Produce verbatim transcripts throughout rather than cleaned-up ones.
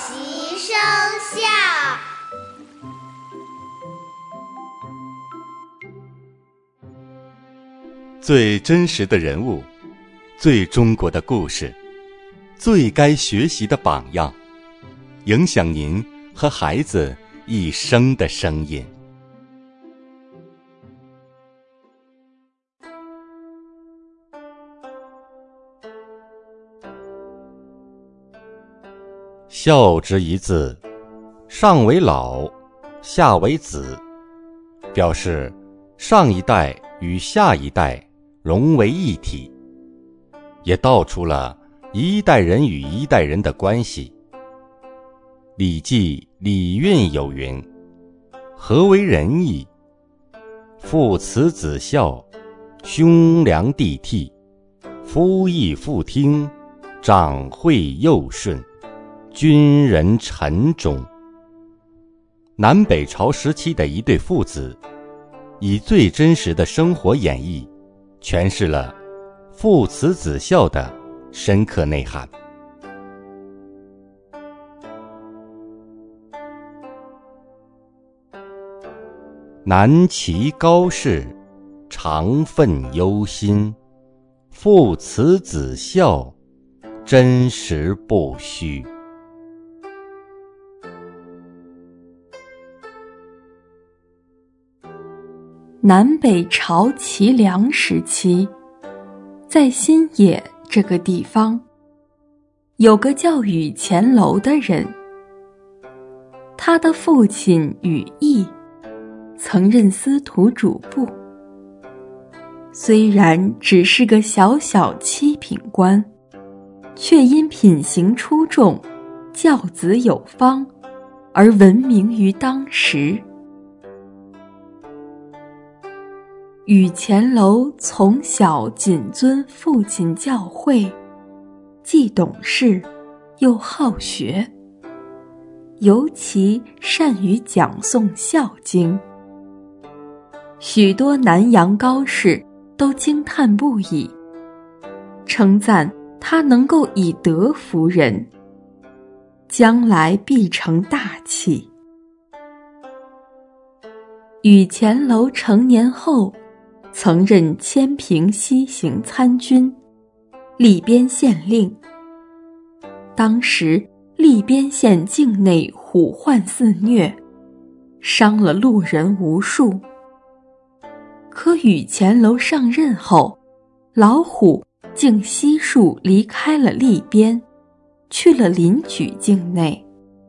习生效。 最真实的人物，最中国的故事，最该学习的榜样，影响您和孩子一生的声音。孝之一字，上为老，下为子，表示上一代与下一代融为一体，也道出了一代人与一代人的关系。礼记礼运有云：何为仁义？父慈子孝，兄良弟悌，夫义妇听，长惠幼顺，君人臣忠。南北朝时期的一对父子，以最真实的生活演绎，诠释了父慈子孝的深刻内涵。南齐高士，常愤忧心，父慈子孝，真实不虚。 南北朝齐梁时期，在新野这个地方，有个叫宇前楼的人。他的父亲宇毅曾任司徒主簿，虽然只是个小小七品官，却因品行出众，教子有方，而闻名于当时。宇前楼从小谨遵父亲教诲，既懂事又好学，尤其善于讲诵《孝经》。许多南洋高士都惊叹不已，称赞他能够以德服人，将来必成大器。宇前楼成年后，曾任迁平西行参军、利边县令。当时利边县境内虎患肆虐，伤了路人无数。可宇前楼上任后，老虎竟悉数离开了利边，去了临莒境内。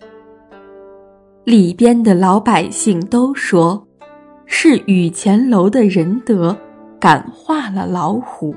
利边的老百姓都说，是宇前楼的仁德感化了老虎。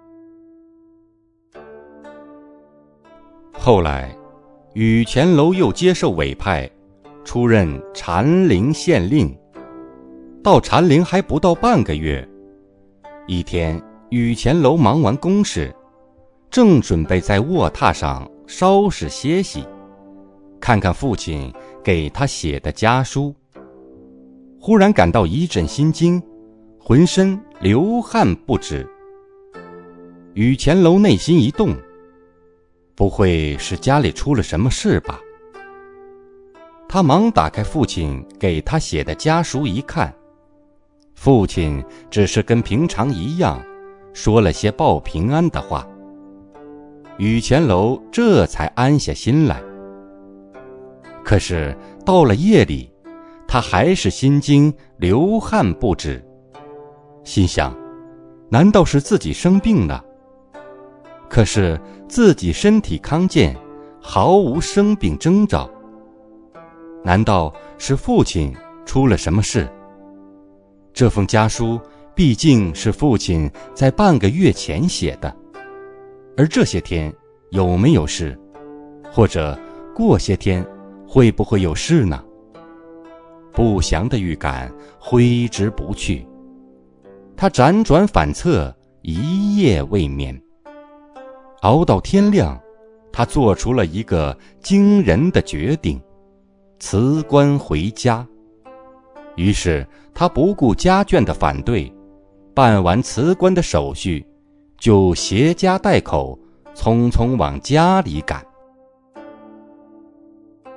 后来，宇前楼又接受委派，出任禅陵县令。到禅陵还不到半个月，一天，宇前楼忙完公事，正准备在卧榻上稍事歇息，看看父亲给他写的家书，忽然感到一阵心惊，浑身流汗不止。宇前楼内心一动，不会是家里出了什么事吧？他忙打开父亲给他写的家书一看，父亲只是跟平常一样说了些报平安的话。宇前楼这才安下心来。可是到了夜里，他还是心惊流汗不止，心想，难道是自己生病了？可是自己身体康健，毫无生病征兆，难道是父亲出了什么事？这封家书毕竟是父亲在半个月前写的，而这些天有没有事，或者过些天会不会有事呢？不祥的预感挥之不去，他辗转反侧，一夜未眠。熬到天亮，他做出了一个惊人的决定，辞官回家。于是他不顾家眷的反对，办完辞官的手续，就携家带口，匆匆往家里赶。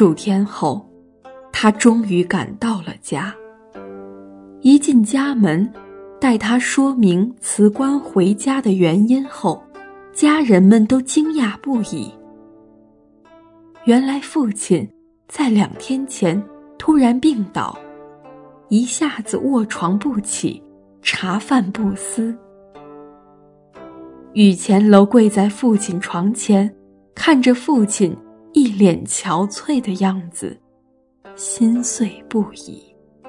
数天后，他终于赶到了家。一进家门，待他说明辞官回家的原因后，家人们都惊讶不已。原来父亲在两天前突然病倒，一下子卧床不起，茶饭不思。雨前楼跪在父亲床前，看着父亲一脸憔悴的样子，心碎不已。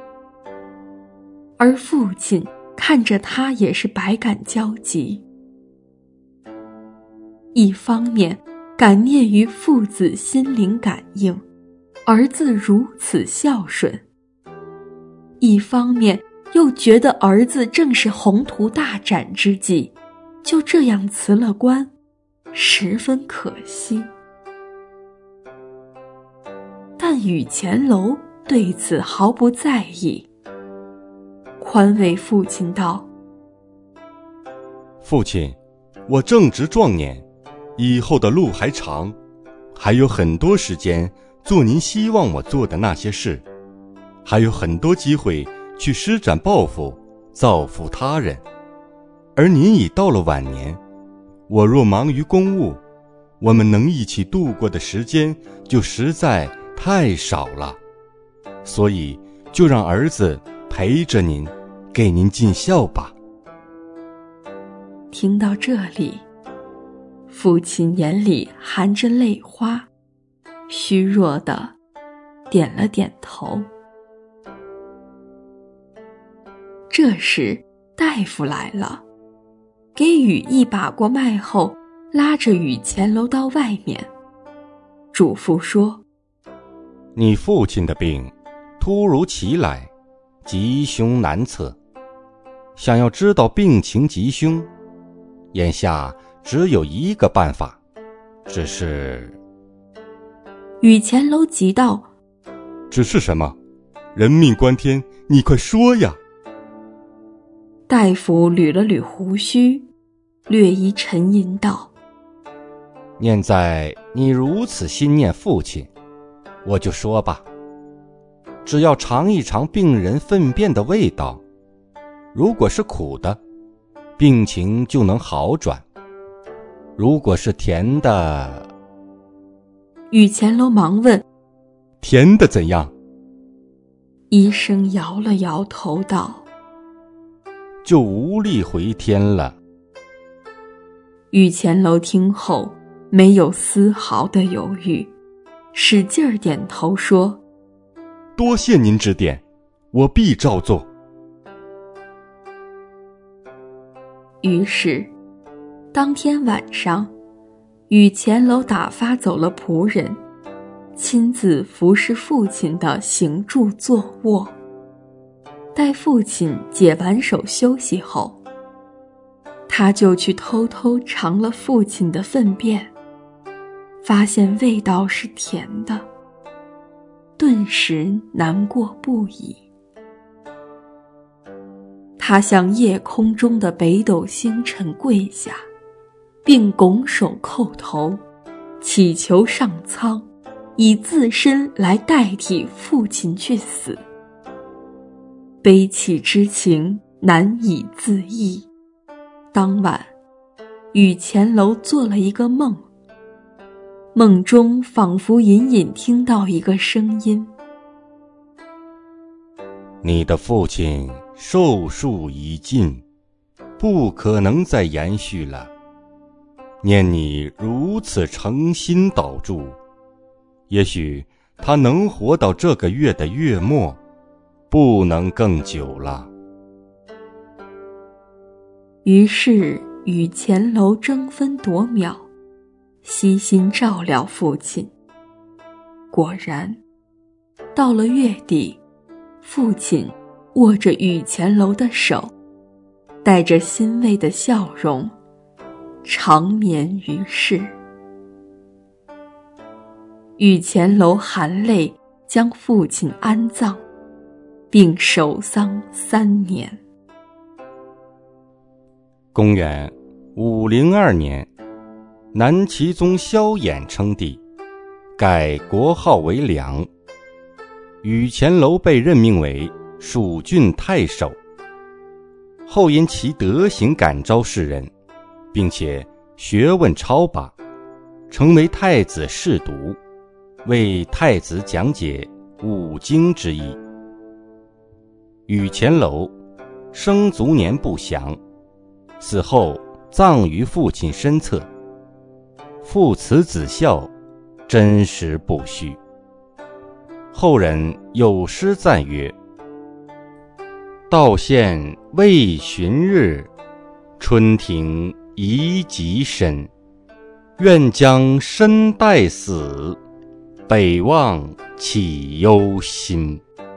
而父亲看着他也是百感交集，一方面感念于父子心灵感应，儿子如此孝顺，一方面又觉得儿子正是宏图大展之际，就这样辞了官，十分可惜。但雨前楼对此毫不在意，宽慰父亲道： 父亲，我正值壮年，以后的路还长，还有很多时间做您希望我做的那些事，还有很多机会去施展抱负，造福他人。而您已到了晚年，我若忙于公务，我们能一起度过的时间就实在太少了，所以就让儿子陪着您，给您尽孝吧。 听到这里，父亲眼里含着泪花，虚弱地点了点头。这时大夫来了，给雨一把过脉后，拉着雨前楼到外面，嘱咐说： 你父亲的病突如其来，吉凶难测，想要知道病情吉凶，眼下只有一个办法，只是…… 雨前楼急道： 只是什么？人命关天，你快说呀！ 大夫捋了捋胡须，略一沉吟道： 念在你如此心念父亲，我就说吧，只要尝一尝病人粪便的味道，如果是苦的，病情就能好转；如果是甜的…… 雨前楼忙问： 甜的怎样？ 医生摇了摇头道： 就无力回天了。 雨前楼听后没有丝毫的犹豫，使劲儿点头说： 多谢您指点，我必照做。 于是当天晚上，雨前楼打发走了仆人，亲自服侍父亲的行住坐卧。待父亲解完手休息后，他就去偷偷尝了父亲的粪便，发现味道是甜的，顿时难过不已。他向夜空中的北斗星辰跪下，并拱手叩头，祈求上苍以自身来代替父亲去死。悲戚之情难以自抑。当晚，雨前楼做了一个梦，梦中仿佛隐隐听到一个声音： 你的父亲寿数已尽，不可能再延续了。念你如此诚心祷祝，也许他能活到这个月的月末，不能更久了。 于是雨前楼争分夺秒，悉心照料父亲。果然，到了月底，父亲握着雨前楼的手，带着欣慰的笑容，长眠于世。雨前楼含泪将父亲安葬，并守丧三年。 公元五零二年，南齐宗萧衍称帝， 改国号为梁。宇前楼被任命为蜀郡太守，后因其德行感召世人，并且学问超拔，成为太子侍读，为太子讲解五经之一。宇前楼生卒年不详，死后葬于父亲身侧，父慈子孝，真实不虚。后人有诗赞曰：道县未旬日，春庭宜极深。愿将身待死，北望岂忧心。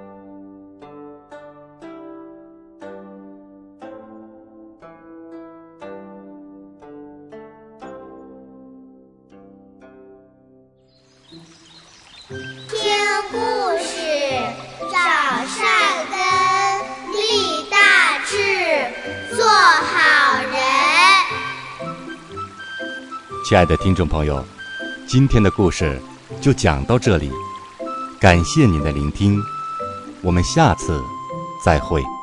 听故事，长善根，立大志，做好人。 亲爱的听众朋友，今天的故事就讲到这里，感谢您的聆听，我们下次再会。